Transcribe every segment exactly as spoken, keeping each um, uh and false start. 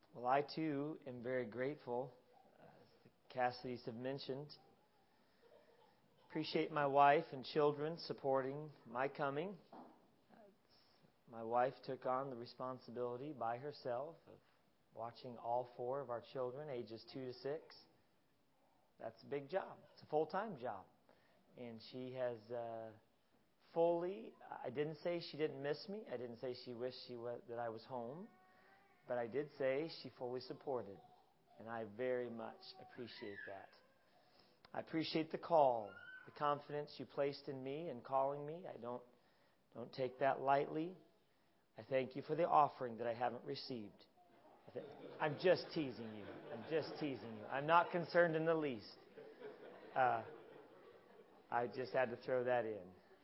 Well, I too am very grateful, as the Cassidys have mentioned. Appreciate my wife and children supporting my coming. My wife took on the responsibility by herself of watching all four of our children, ages two to six. That's a big job. It's a full-time job. And she has uh, fully, I didn't say she didn't miss me. I didn't say she wished she was, that I was home. But I did say she fully supported. And I very much appreciate that. I appreciate the call, the confidence you placed in me in calling me. I don't, don't take that lightly. I thank you for the offering that I haven't received. I'm just teasing you. I'm just teasing you. I'm not concerned in the least. Uh, I just had to throw that in.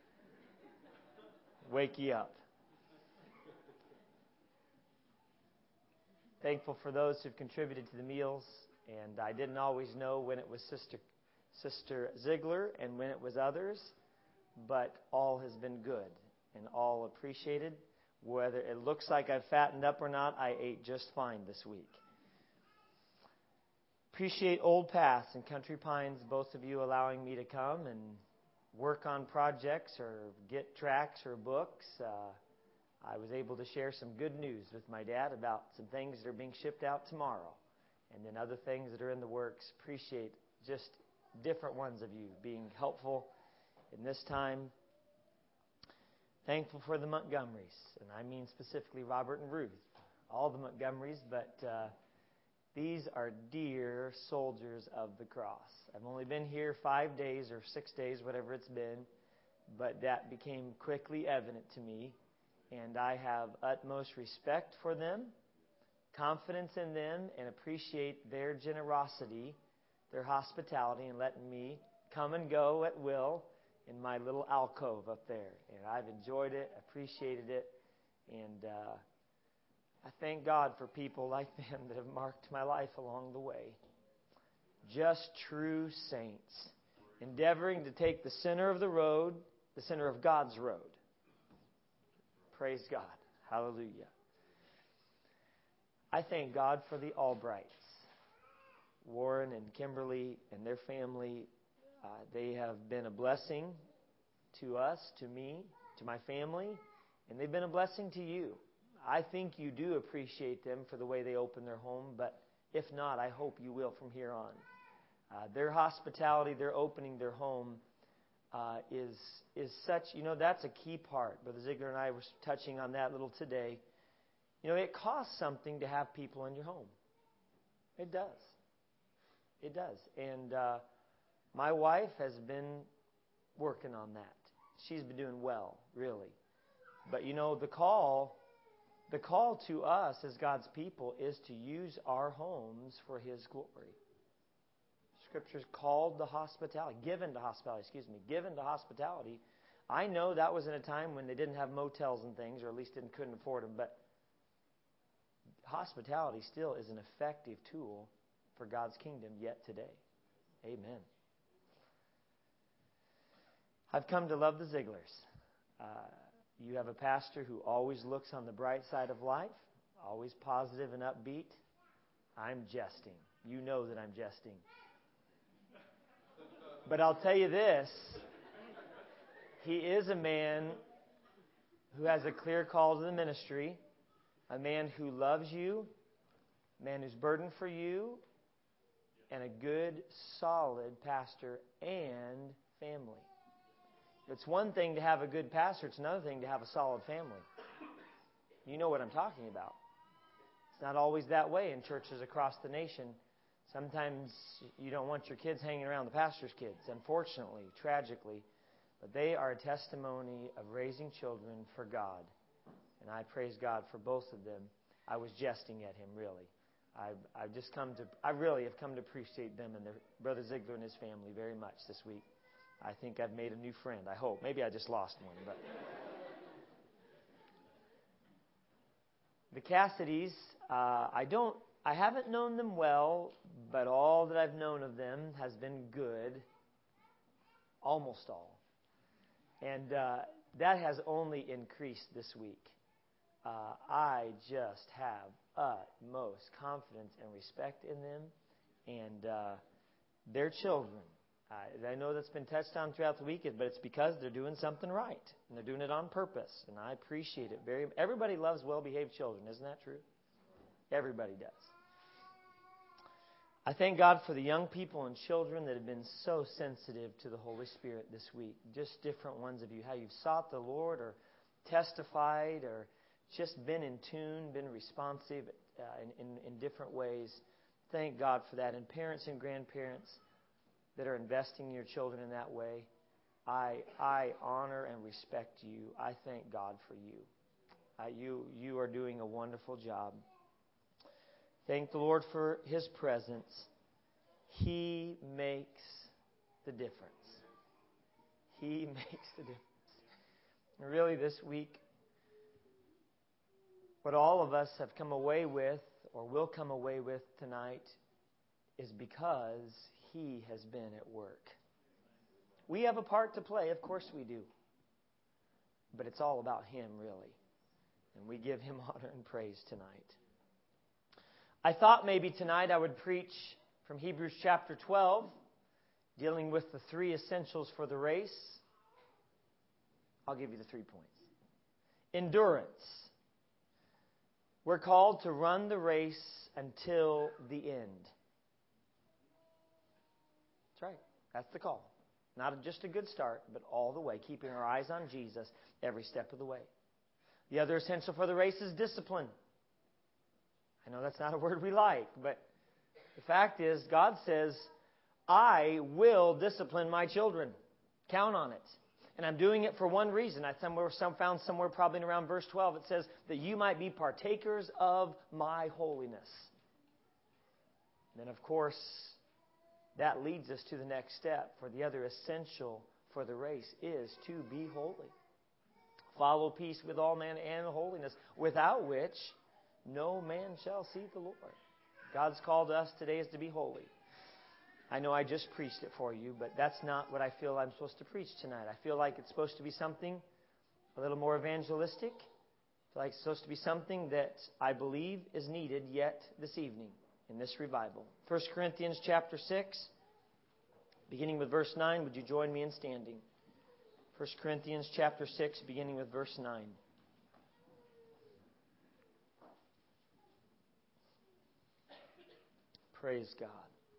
Wake you up. Thankful for those who've contributed to the meals. And I didn't always know when it was Sister Sister Ziegler and when it was others. But all has been good and all appreciated. Whether it looks like I've fattened up or not, I ate just fine this week. Appreciate Old Paths and Country Pines, both of you allowing me to come and work on projects or get tracts or books. Uh, I was able to share some good news with my dad about some things that are being shipped out tomorrow. And then other things that are in the works. Appreciate just different ones of you being helpful in this time. Thankful for the Montgomerys, and I mean specifically Robert and Ruth, all the Montgomerys, but uh, these are dear soldiers of the cross. I've only been here five days or six days, whatever it's been, but that became quickly evident to me, and I have utmost respect for them, confidence in them, and appreciate their generosity, their hospitality, and letting me come and go at will in my little alcove up there. And I've enjoyed it, appreciated it, and uh, I thank God for people like them that have marked my life along the way. Just true saints, endeavoring to take the center of the road, the center of God's road. Praise God. Hallelujah. I thank God for the Albrights, Warren and Kimberly and their family. Uh, they have been a blessing to us, to me, to my family, and they've been a blessing to you. I think you do appreciate them for the way they open their home, but if not, I hope you will from here on. Uh, their hospitality, their opening their home uh, is is such, you know, that's a key part. Brother Ziegler and I were touching on that a little today. You know, it costs something to have people in your home. It does. It does. And uh, my wife has been working on that. She's been doing well, really. But you know, the call, the call to us as God's people is to use our homes for His glory. Scripture's called to hospitality, given to hospitality, excuse me, given to hospitality. I know that was in a time when they didn't have motels and things, or at least didn't couldn't afford them, but hospitality still is an effective tool for God's kingdom yet today. Amen. I've come to love the Zieglers. Uh, you have a pastor who always looks on the bright side of life, always positive and upbeat. I'm jesting. You know that I'm jesting. But I'll tell you this. He is a man who has a clear call to the ministry, a man who loves you, a man who's burdened for you, and a good, solid pastor and family. It's one thing to have a good pastor. It's another thing to have a solid family. You know what I'm talking about. It's not always that way in churches across the nation. Sometimes you don't want your kids hanging around the pastor's kids, unfortunately, tragically. But they are a testimony of raising children for God. And I praise God for both of them. I was jesting at him, really. I've, I've just come to, I really have come to appreciate them and their Brother Ziegler and his family very much this week. I think I've made a new friend, I hope. Maybe I just lost one. But the Cassidys, uh, I don't, I haven't known them well, but all that I've known of them has been good. Almost all. And uh, that has only increased this week. Uh, I just have utmost confidence and respect in them and uh, their children. Uh, I know that's been touched on throughout the week, but it's because they're doing something right, and they're doing it on purpose, and I appreciate it very. Everybody loves well-behaved children, isn't that true? Everybody does. I thank God for the young people and children that have been so sensitive to the Holy Spirit this week. Just different ones of you, how you've sought the Lord or testified or just been in tune, been responsive uh, in, in, in different ways. Thank God for that. And parents and grandparents that are investing in your children in that way, I I honor and respect you. I thank God for you. Uh, you you are doing a wonderful job. Thank the Lord for His presence. He makes the difference. He makes the difference. And really this week, what all of us have come away with or will come away with tonight is because He has been at work. We have a part to play, of course we do. But it's all about Him, really. And we give Him honor and praise tonight. I thought maybe tonight I would preach from Hebrews chapter twelve, dealing with the three essentials for the race. I'll give you the three points. Endurance. We're called to run the race until the end. That's right. That's the call. Not just a good start, but all the way, keeping our eyes on Jesus every step of the way. The other essential for the race is discipline. I know that's not a word we like, but the fact is, God says, I will discipline my children. Count on it. And I'm doing it for one reason. I somewhere, some, found somewhere probably in around verse twelve, it says that you might be partakers of my holiness. And then, of course, that leads us to the next step. For the other essential for the race is to be holy. Follow peace with all men and holiness, without which no man shall see the Lord. God's call to us today is to be holy. I know I just preached it for you, but that's not what I feel I'm supposed to preach tonight. I feel like it's supposed to be something a little more evangelistic. I feel like it's supposed to be something that I believe is needed yet this evening in this revival. First Corinthians chapter six, beginning with verse nine. Would you join me in standing? First Corinthians chapter six, beginning with verse nine. Praise God.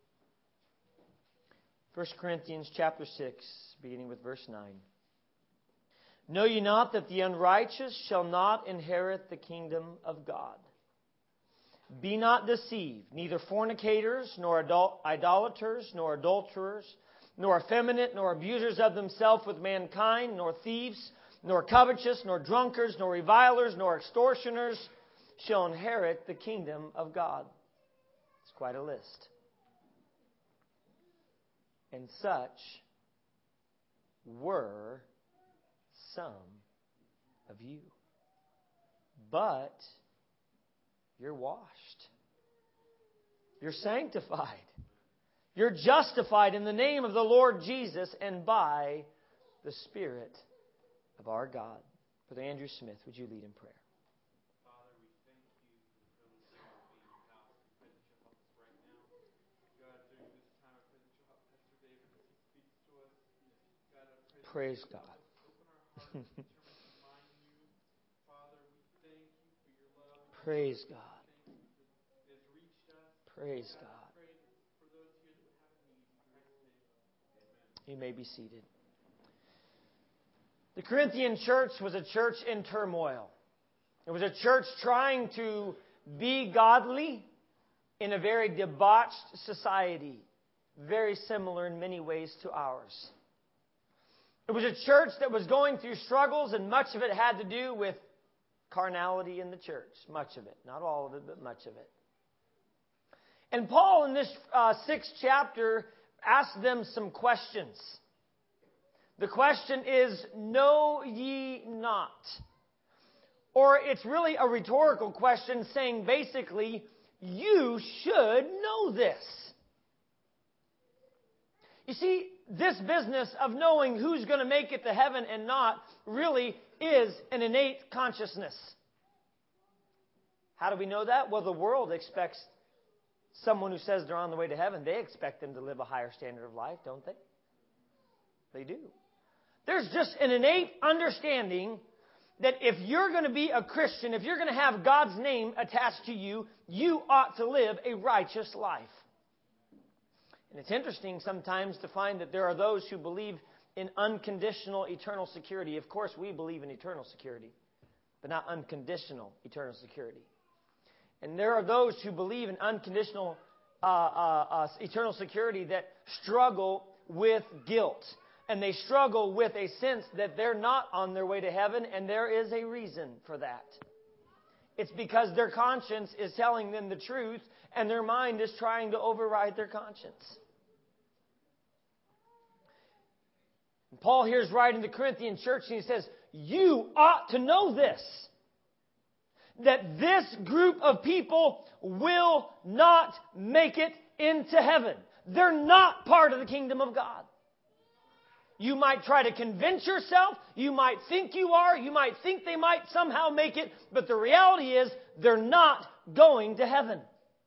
First Corinthians chapter six, beginning with verse nine. Know ye not that the unrighteous shall not inherit the kingdom of God? Be not deceived, neither fornicators, nor adul- idolaters, nor adulterers, nor effeminate, nor abusers of themselves with mankind, nor thieves, nor covetous, nor drunkards, nor revilers, nor extortioners shall inherit the kingdom of God. It's quite a list. And such were some of you. But you're washed. You're sanctified. You're justified in the name of the Lord Jesus and by the Spirit of our God. Brother Andrew Smith, would you lead in prayer? Father, we thank you for the privilege of being in your house. We pray that you'll help us right now. God, during this time, I pray that you'll help Pastor David as he speaks to us. God, I pray that Praise you'll God. help us open our hearts and determine to mind you. Father, we thank you for your love. Praise God. Thank you that it has reached us. Praise God, God. I pray for those here that would have a need. In Christ's name, amen. You may be seated. The Corinthian church was a church in turmoil. It was a church trying to be godly in a very debauched society, very similar in many ways to ours. It was a church that was going through struggles, and much of it had to do with carnality in the church. Much of it. Not all of it, but much of it. And Paul, in this uh, sixth chapter, asked them some questions. The question is, know ye not? Or it's really a rhetorical question saying basically, you should know this. You see, this business of knowing who's going to make it to heaven and not really is an innate consciousness. How do we know that? Well, the world expects someone who says they're on the way to heaven, they expect them to live a higher standard of life, don't they? They do. There's just an innate understanding that if you're going to be a Christian, if you're going to have God's name attached to you, you ought to live a righteous life. And it's interesting sometimes to find that there are those who believe in unconditional eternal security. Of course, we believe in eternal security, but not unconditional eternal security. And there are those who believe in unconditional uh, uh, uh, eternal security that struggle with guilt. And they struggle with a sense that they're not on their way to heaven, and there is a reason for that. It's because their conscience is telling them the truth, and their mind is trying to override their conscience. And Paul here is writing to the Corinthian church, and he says, you ought to know this, that this group of people will not make it into heaven. They're not part of the kingdom of God. You might try to convince yourself. You might think you are. You might think they might somehow make it. But the reality is they're not going to heaven.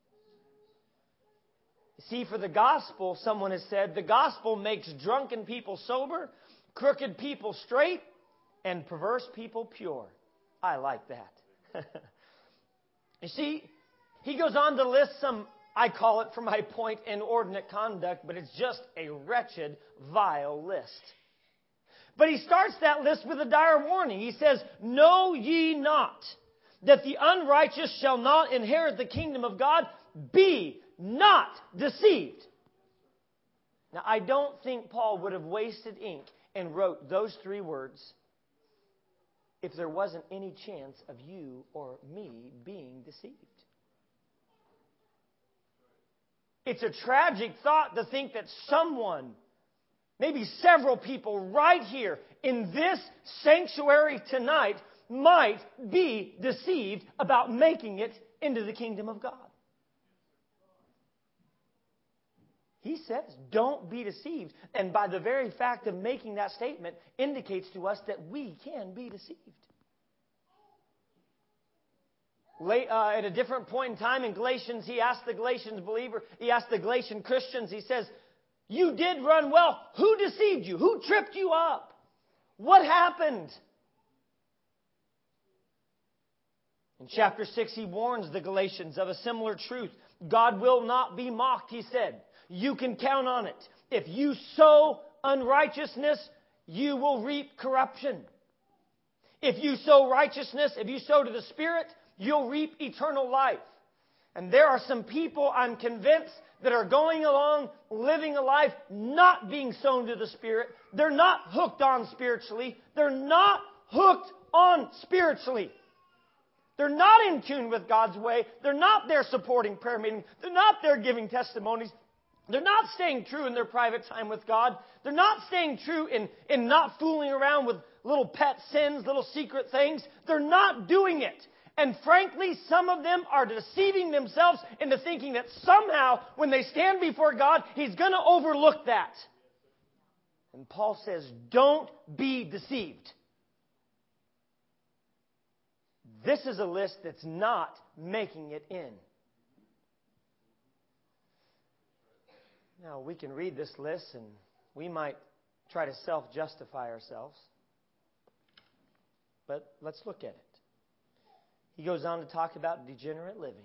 You see, for the gospel, someone has said, the gospel makes drunken people sober, crooked people straight, and perverse people pure. I like that. You see, he goes on to list some, I call it for my point, inordinate conduct, but it's just a wretched, vile list. But he starts that list with a dire warning. He says, know ye not that the unrighteous shall not inherit the kingdom of God? Be not deceived. Now, I don't think Paul would have wasted ink and wrote those three words if there wasn't any chance of you or me being deceived. It's a tragic thought to think that someone, maybe several people right here in this sanctuary tonight might be deceived about making it into the kingdom of God. He says, don't be deceived. And by the very fact of making that statement indicates to us that we can be deceived. Late, uh, at a different point in time in Galatians, he asked the Galatians believer, he asked the Galatian Christians, he says, you did run well. Who deceived you? Who tripped you up? What happened? In chapter six, he warns the Galatians of a similar truth. God will not be mocked, he said. You can count on it. If you sow unrighteousness, you will reap corruption. If you sow righteousness, if you sow to the Spirit, you'll reap eternal life. And there are some people, I'm convinced, that are going along, living a life not being sown to the Spirit. They're not hooked on spiritually. They're not hooked on spiritually. They're not in tune with God's way. They're not there supporting prayer meetings. They're not there giving testimonies. They're not staying true in their private time with God. They're not staying true in, in not fooling around with little pet sins, little secret things. They're not doing it. And frankly, some of them are deceiving themselves into thinking that somehow, when they stand before God, He's going to overlook that. And Paul says, don't be deceived. This is a list that's not making it in. Now, we can read this list and we might try to self-justify ourselves. But let's look at it. He goes on to talk about degenerate living.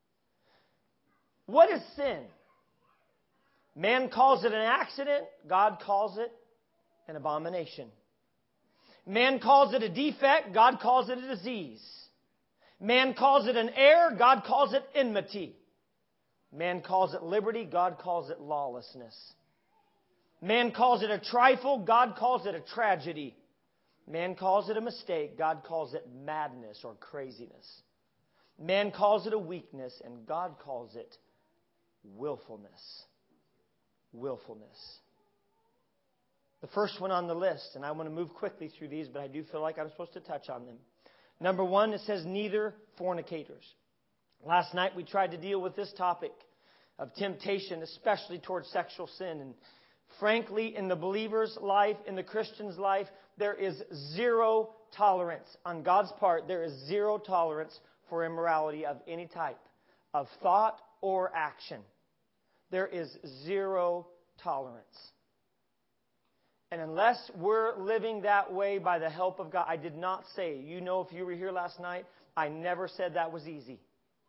What is sin? Man calls it an accident. God calls it an abomination. Man calls it a defect. God calls it a disease. Man calls it an error. God calls it enmity. Man calls it liberty. God calls it lawlessness. Man calls it a trifle. God calls it a tragedy. Man calls it a mistake. God calls it madness or craziness. Man calls it a weakness, and God calls it willfulness. Willfulness. The first one on the list, and I want to move quickly through these, but I do feel like I'm supposed to touch on them. Number one, it says neither fornicators. Last night we tried to deal with this topic of temptation, especially towards sexual sin. And frankly, in the believer's life, in the Christian's life, there is zero tolerance. On God's part, there is zero tolerance for immorality of any type, of thought or action. There is zero tolerance. And unless we're living that way by the help of God, I did not say, you know, if you were here last night, I never said that was easy.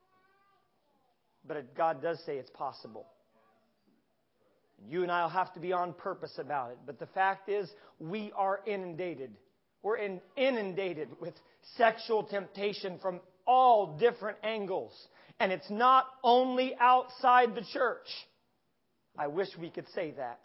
But God does say it's possible. You and I will have to be on purpose about it. But the fact is, we are inundated. We're in, inundated with sexual temptation from all different angles. And it's not only outside the church. I wish we could say that.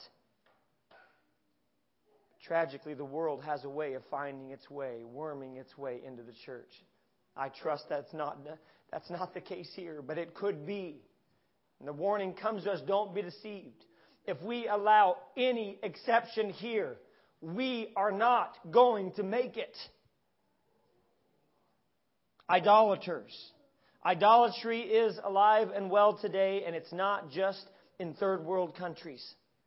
Tragically, the world has a way of finding its way, worming its way into the church. I trust that's not, that's not the case here, but it could be. And the warning comes to us, don't be deceived. If we allow any exception here, we are not going to make it. Idolaters. Idolatry is alive and well today, and it's not just in third world countries.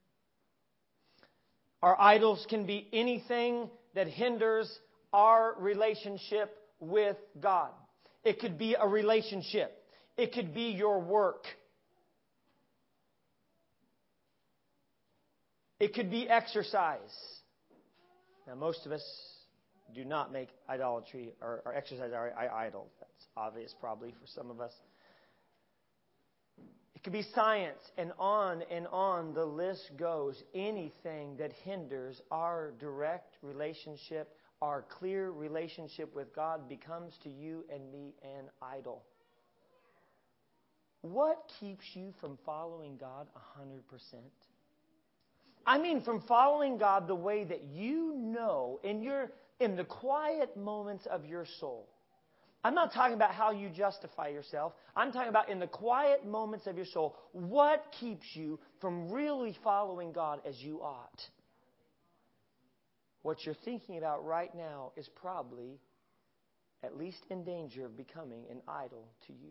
Our idols can be anything that hinders our relationship with God. It could be a relationship. It could be your work. It could be exercise. Now, most of us do not make idolatry or, or exercise our idol. That's obvious probably for some of us. It could be science, and on and on the list goes. Anything that hinders our direct relationship, our clear relationship with God, becomes to you and me an idol. What keeps you from following God one hundred percent? I mean, from following God the way that you know in your in the quiet moments of your soul. I'm not talking about how you justify yourself. I'm talking about in the quiet moments of your soul. What keeps you from really following God as you ought? What you're thinking about right now is probably at least in danger of becoming an idol to you.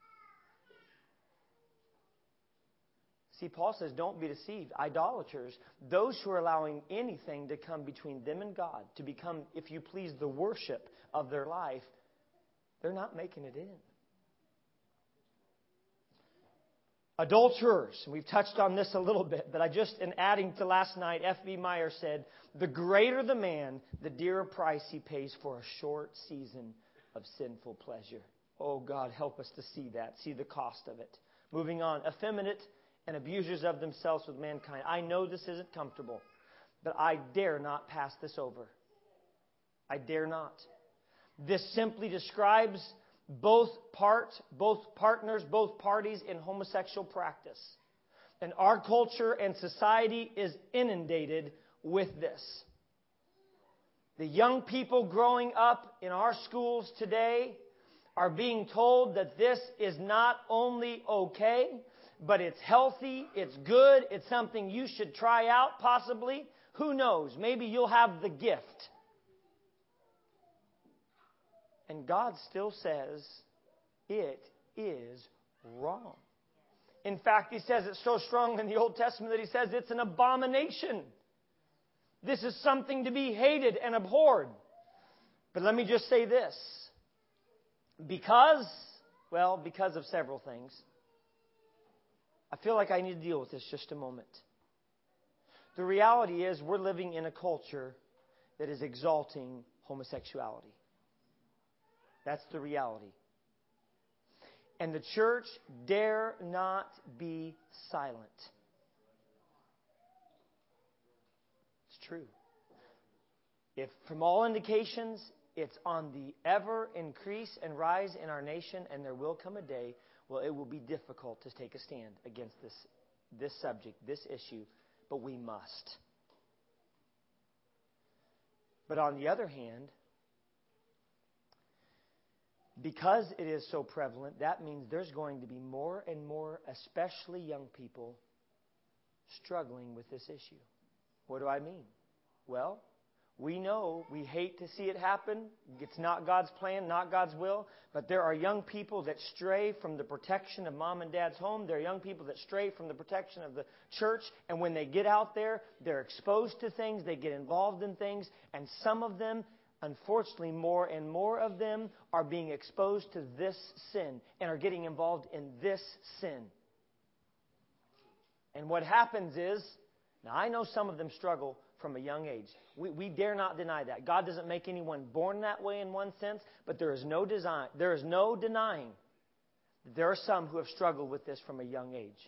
See, Paul says, don't be deceived. Idolaters, those who are allowing anything to come between them and God, to become, if you please, the worship of their life, they're not making it in. Adulterers, and we've touched on this a little bit, but I just, in adding to last night, F B Meyer said, the greater the man, the dearer price he pays for a short season of sinful pleasure. Oh, God, help us to see that, see the cost of it. Moving on, effeminate and abusers of themselves with mankind. I know this isn't comfortable, but I dare not pass this over. I dare not. This simply describes both parts, both partners, both parties in homosexual practice. And our culture and society is inundated with this. The young people growing up in our schools today are being told that this is not only okay, but it's healthy, it's good, it's something you should try out possibly. Who knows? Maybe you'll have the gift. And God still says it is wrong. In fact, He says it so strong in the Old Testament that He says it's an abomination. This is something to be hated and abhorred. But let me just say this. Because, well, because of several things. I feel like I need to deal with this just a moment. The reality is we're living in a culture that is exalting homosexuality. That's the reality. And the church dare not be silent. It's true. If from all indications, it's on the ever increase and rise in our nation, and there will come a day, well, it will be difficult to take a stand against this, this subject, this issue, but we must. But on the other hand, because it is so prevalent, that means there's going to be more and more, especially young people, struggling with this issue. What do I mean? Well, we know we hate to see it happen. It's not God's plan, not God's will. But there are young people that stray from the protection of mom and dad's home. There are young people that stray from the protection of the church. And when they get out there, they're exposed to things. They get involved in things. And some of them unfortunately, more and more of them are being exposed to this sin and are getting involved in this sin. And what happens is, now I know some of them struggle from a young age. We, we dare not deny that. God doesn't make anyone born that way in one sense, but there is no design, there is no denying that there are some who have struggled with this from a young age.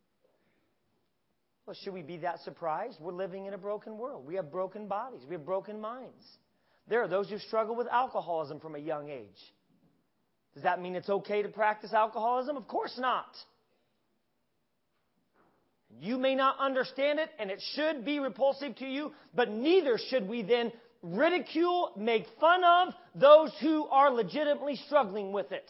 Well, should we be that surprised? We're living in a broken world. We have broken bodies. We have broken minds. There are those who struggle with alcoholism from a young age. Does that mean it's okay to practice alcoholism? Of course not. You may not understand it, and it should be repulsive to you, but neither should we then ridicule, make fun of those who are legitimately struggling with it.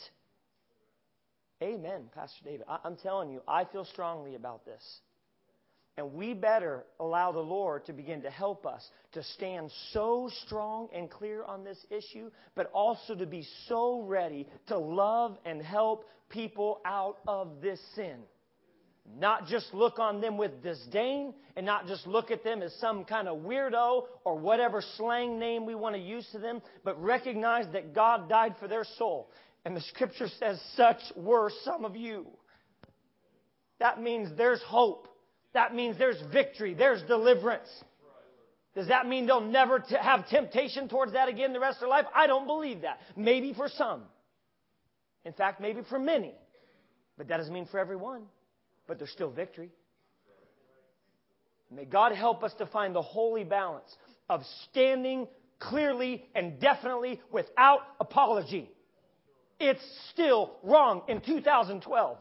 Amen, Pastor David. I- I'm telling you, I feel strongly about this. And we better allow the Lord to begin to help us to stand so strong and clear on this issue, but also to be so ready to love and help people out of this sin. Not just look on them with disdain and not just look at them as some kind of weirdo or whatever slang name we want to use to them, but recognize that God died for their soul. And the Scripture says, such were some of you. That means there's hope. That means there's victory. There's deliverance. Does that mean they'll never t- have temptation towards that again the rest of their life? I don't believe that. Maybe for some. In fact, maybe for many. But that doesn't mean for everyone. But there's still victory. May God help us to find the holy balance of standing clearly and definitely without apology. It's still wrong in two thousand twelve.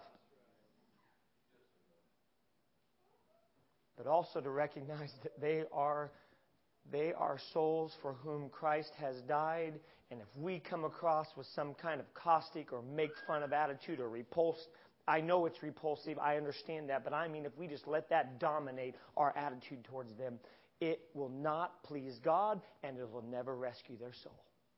But also to recognize that they are, they are souls for whom Christ has died. And if we come across with some kind of caustic or make fun of attitude or repulsed, I know it's repulsive, I understand that, but I mean if we just let that dominate our attitude towards them, it will not please God and it will never rescue their soul.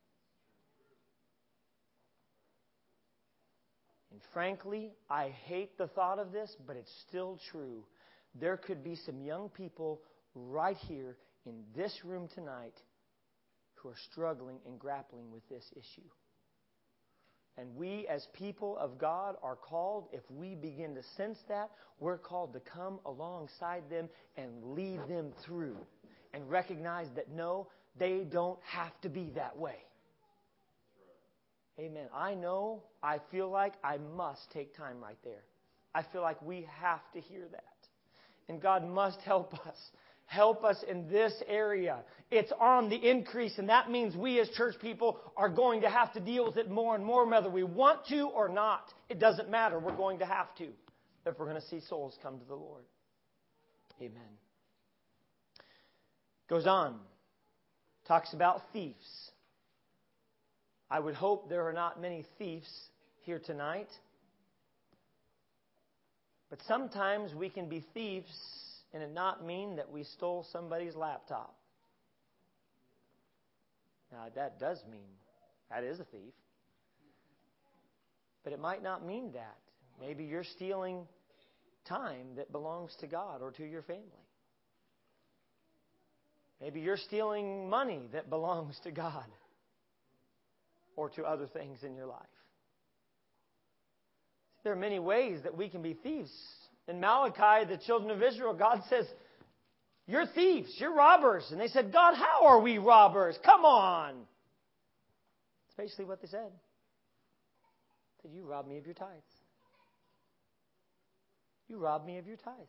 And frankly, I hate the thought of this, but it's still true. There could be some young people right here in this room tonight who are struggling and grappling with this issue. And we as people of God are called, if we begin to sense that, we're called to come alongside them and lead them through. And recognize that no, they don't have to be that way. Amen. I know, I feel like I must take time right there. I feel like we have to hear that. And God must help us. Help us in this area. It's on the increase, and that means we as church people are going to have to deal with it more and more, whether we want to or not. It doesn't matter. We're going to have to if we're going to see souls come to the Lord. Amen. Goes on. Talks about thieves. I would hope there are not many thieves here tonight. But sometimes we can be thieves and it not mean that we stole somebody's laptop. Now, that does mean that is a thief. But it might not mean that. Maybe you're stealing time that belongs to God or to your family. Maybe you're stealing money that belongs to God or to other things in your life. There are many ways that we can be thieves. In Malachi, the children of Israel, God says, you're thieves, you're robbers. And they said, God, how are we robbers? Come on. That's basically what they said. They said, you robbed me of your tithes. You robbed me of your tithes.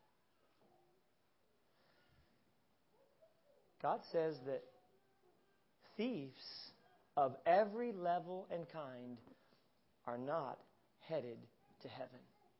God says that thieves of every level and kind are not headed to heaven.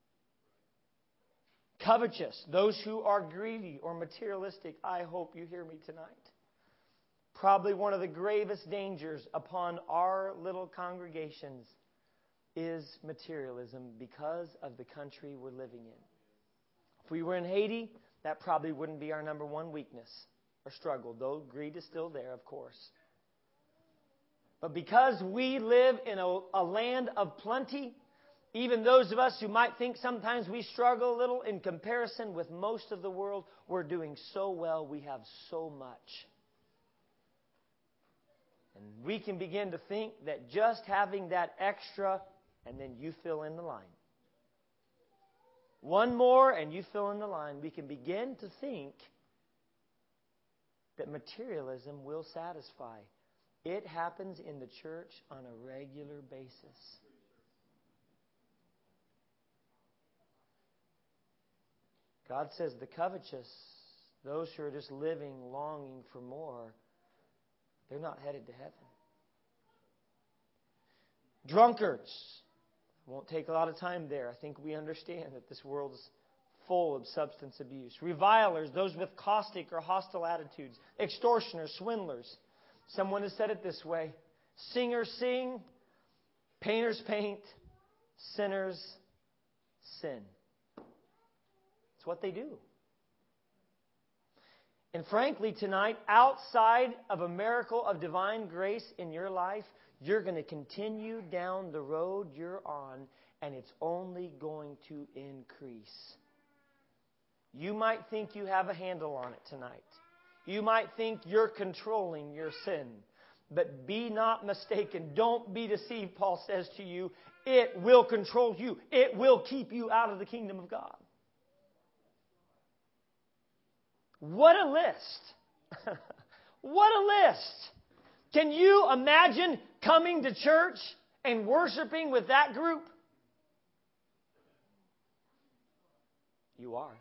Covetous, those who are greedy or materialistic, I hope you hear me tonight. Probably one of the gravest dangers upon our little congregations is materialism because of the country we're living in. If we were in Haiti, that probably wouldn't be our number one weakness or struggle, though greed is still there, of course. But because we live in a, a land of plenty, even those of us who might think sometimes we struggle a little in comparison with most of the world, we're doing so well. We have so much. And we can begin to think that just having that extra, and then you fill in the line. One more and you fill in the line. We can begin to think that materialism will satisfy. It happens in the church on a regular basis. God says the covetous, those who are just living, longing for more, they're not headed to heaven. Drunkards. Won't take a lot of time there. I think we understand that this world is full of substance abuse. Revilers, those with caustic or hostile attitudes. Extortioners, swindlers. Someone has said it this way. Singers sing, painters paint, sinners sin. It's what they do. And frankly, tonight, outside of a miracle of divine grace in your life, you're going to continue down the road you're on, and it's only going to increase. You might think you have a handle on it tonight. You might think you're controlling your sin. But be not mistaken. Don't be deceived, Paul says to you. It will control you. It will keep you out of the kingdom of God. What a list. What a list. Can you imagine coming to church and worshiping with that group? You are.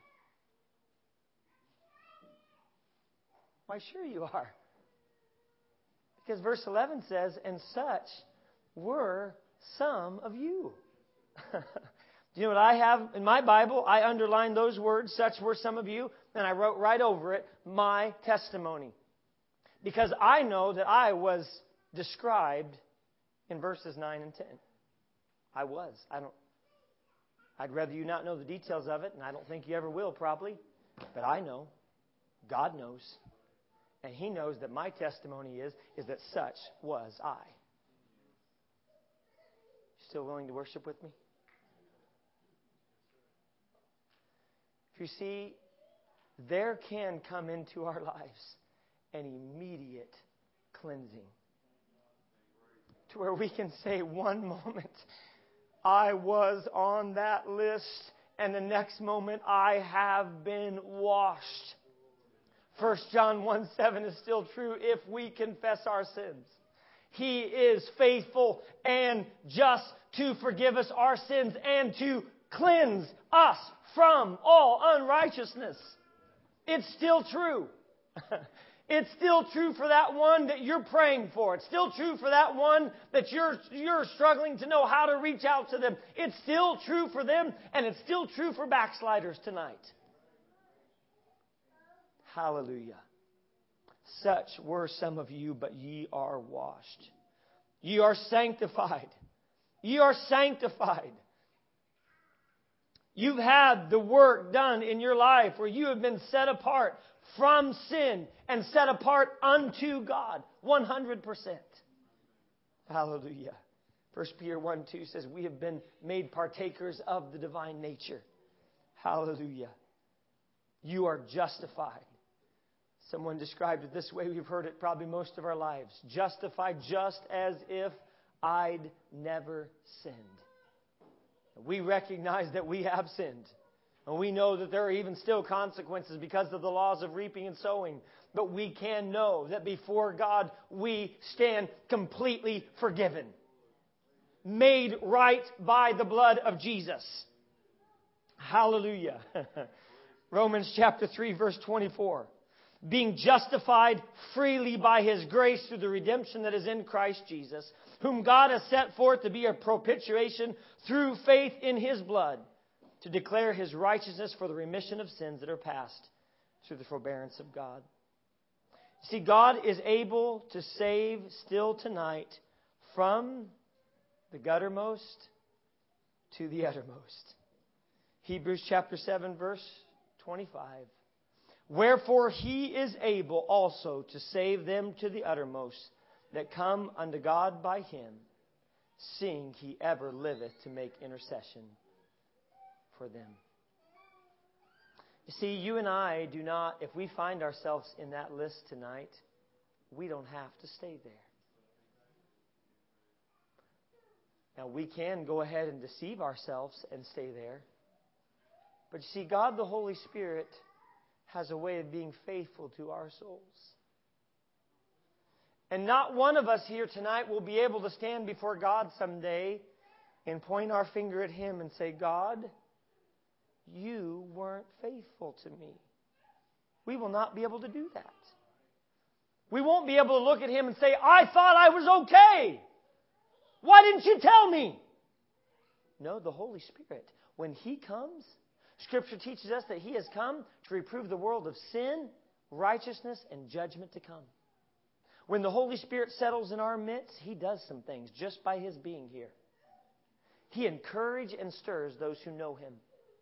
Why, sure you are. Because verse eleven says, and such were some of you. Do you know what I have in my Bible? I underlined those words, such were some of you, and I wrote right over it, my testimony. Because I know that I was described in verses nine and ten. I was. I don't. I'd rather you not know the details of it, and I don't think you ever will probably. But I know. God knows. And He knows that my testimony is, is that such was I. Still willing to worship with me? You see, there can come into our lives an immediate cleansing. To where we can say one moment, I was on that list, and the next moment I have been washed. First John one seven is still true if we confess our sins. He is faithful and just to forgive us our sins and to cleanse us from all unrighteousness. It's still true. It's still true for that one that you're praying for. It's still true for that one that you're you're struggling to know how to reach out to them. It's still true for them, and it's still true for backsliders tonight. Hallelujah. Such were some of you, but ye are washed. Ye are sanctified. Ye are sanctified. You've had the work done in your life where you have been set apart from sin and set apart unto God. one hundred percent. Hallelujah. First Peter one two says, we have been made partakers of the divine nature. Hallelujah. You are justified. Someone described it this way. We've heard it probably most of our lives. Justified just as if I'd never sinned. We recognize that we have sinned. And we know that there are even still consequences because of the laws of reaping and sowing. But we can know that before God we stand completely forgiven. Made right by the blood of Jesus. Hallelujah. Romans chapter three verse twenty-four. Being justified freely by His grace through the redemption that is in Christ Jesus, whom God has set forth to be a propitiation through faith in His blood, to declare His righteousness for the remission of sins that are past through the forbearance of God. See, God is able to save still tonight from the guttermost to the uttermost. Hebrews chapter seven verse twenty-five. Wherefore He is able also to save them to the uttermost that come unto God by Him, seeing He ever liveth to make intercession for them. You see, you and I do not, if we find ourselves in that list tonight, we don't have to stay there. Now, we can go ahead and deceive ourselves and stay there. But you see, God the Holy Spirit has a way of being faithful to our souls. And not one of us here tonight will be able to stand before God someday and point our finger at Him and say, God, you weren't faithful to me. We will not be able to do that. We won't be able to look at Him and say, I thought I was okay. Why didn't you tell me? No, the Holy Spirit, when He comes, Scripture teaches us that He has come to reprove the world of sin, righteousness, and judgment to come. When the Holy Spirit settles in our midst, He does some things just by His being here. He encourages and stirs those who know Him.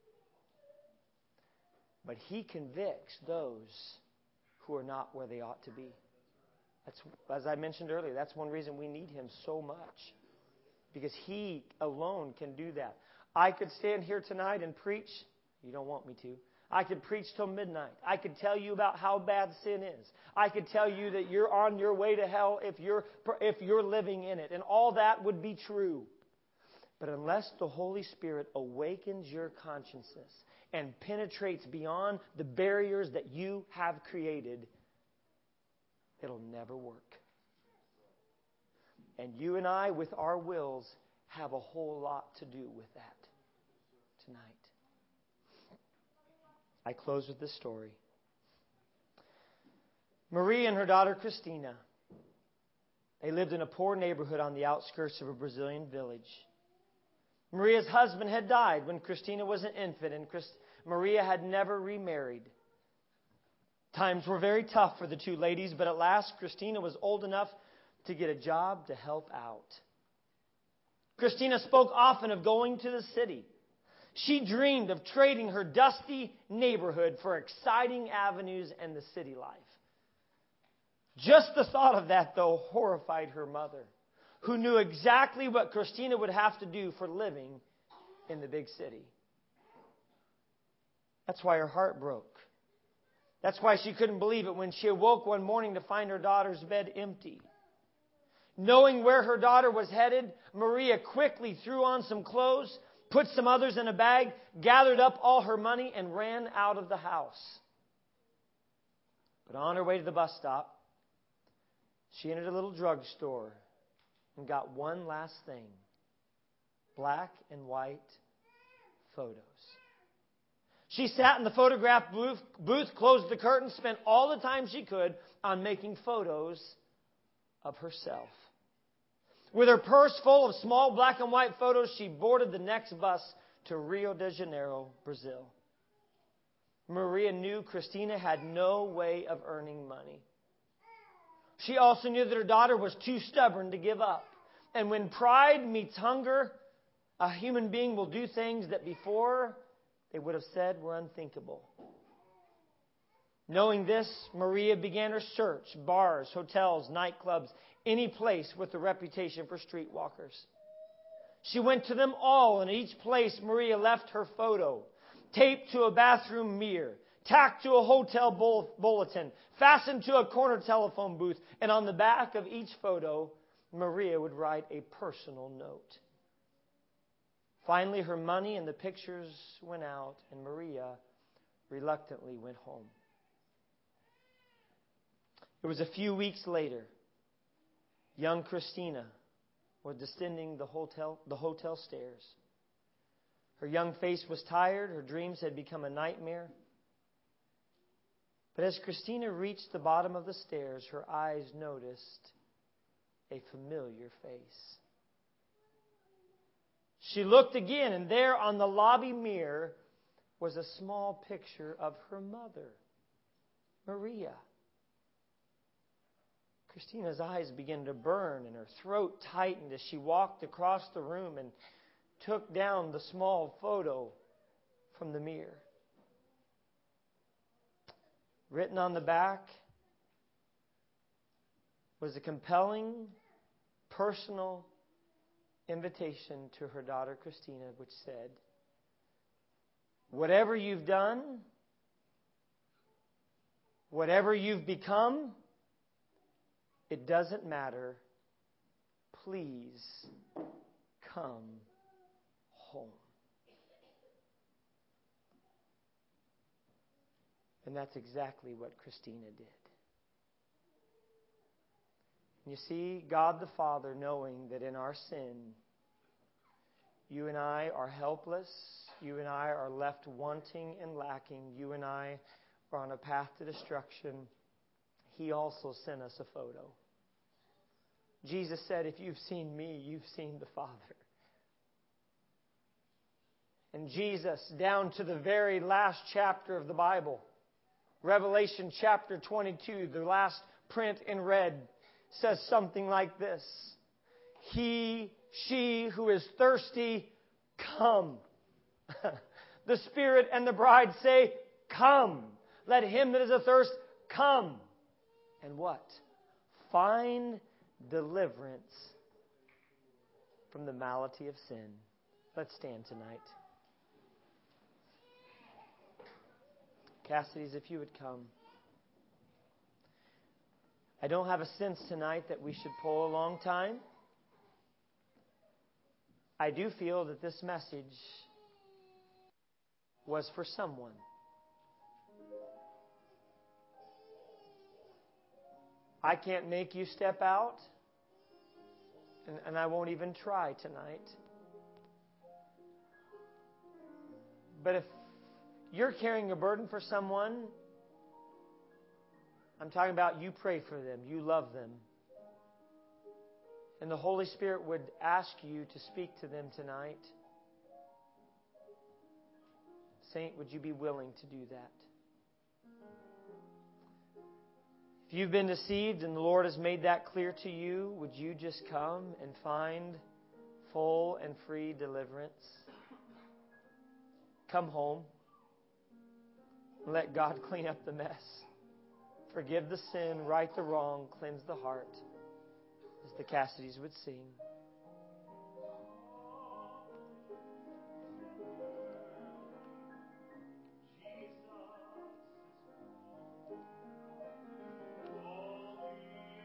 But He convicts those who are not where they ought to be. That's, as I mentioned earlier, that's one reason we need Him so much. Because He alone can do that. I could stand here tonight and preach. You don't want me to. I could preach till midnight. I could tell you about how bad sin is. I could tell you that you're on your way to hell if you're, if you're living in it. And all that would be true. But unless the Holy Spirit awakens your consciences and penetrates beyond the barriers that you have created, it'll never work. And you and I, with our wills, have a whole lot to do with that tonight. I close with this story. Maria and her daughter Christina, they lived in a poor neighborhood on the outskirts of a Brazilian village. Maria's husband had died when Christina was an infant, and Christ- Maria had never remarried. Times were very tough for the two ladies, but at last Christina was old enough to get a job to help out. Christina spoke often of going to the city. She dreamed of trading her dusty neighborhood for exciting avenues and the city life. Just the thought of that, though, horrified her mother, who knew exactly what Christina would have to do for living in the big city. That's why her heart broke. That's why she couldn't believe it when she awoke one morning to find her daughter's bed empty. Knowing where her daughter was headed, Maria quickly threw on some clothes, put some others in a bag, gathered up all her money, and ran out of the house. But on her way to the bus stop, she entered a little drugstore and got one last thing: black and white photos. She sat in the photograph booth, booth, closed the curtain, spent all the time she could on making photos of herself. With her purse full of small black and white photos, she boarded the next bus to Rio de Janeiro, Brazil. Maria knew Christina had no way of earning money. She also knew that her daughter was too stubborn to give up. And when pride meets hunger, a human being will do things that before they would have said were unthinkable. Knowing this, Maria began her search: bars, hotels, nightclubs, any place with a reputation for streetwalkers. She went to them all, and at each place Maria left her photo, taped to a bathroom mirror, tacked to a hotel bulletin, fastened to a corner telephone booth, and on the back of each photo, Maria would write a personal note. Finally, her money and the pictures went out, and Maria reluctantly went home. It was a few weeks later. Young Christina was descending the hotel, the hotel stairs. Her young face was tired. Her dreams had become a nightmare. But as Christina reached the bottom of the stairs, her eyes noticed a familiar face. She looked again, and there on the lobby mirror was a small picture of her mother, Maria. Christina's eyes began to burn and her throat tightened as she walked across the room and took down the small photo from the mirror. Written on the back was a compelling, personal invitation to her daughter Christina, which said, "Whatever you've done, whatever you've become, it doesn't matter. Please come home. And that's exactly what Christina did. You see, God the Father, knowing that in our sin, you and I are helpless, you and I are left wanting and lacking, you and I are on a path to destruction, He also sent us a photo. Jesus said, if you've seen me, you've seen the Father. And Jesus, down to the very last chapter of the Bible, Revelation chapter twenty-two, the last print in red, says something like this. He, she who is thirsty, come. The Spirit and the bride say, come. Let him that is athirst come. And what? Find deliverance from the malady of sin. Let's stand tonight. Cassidy's, if you would come. I don't have a sense tonight that we should pull a long time. I do feel that this message was for someone. I can't make you step out, and, and I won't even try tonight. But if you're carrying a burden for someone, I'm talking about you pray for them, you love them. And the Holy Spirit would ask you to speak to them tonight. Saint, would you be willing to do that? If you've been deceived and the Lord has made that clear to you, would you just come and find full and free deliverance? Come home. Let God clean up the mess. Forgive the sin, right the wrong, cleanse the heart, as the Cassidys would sing.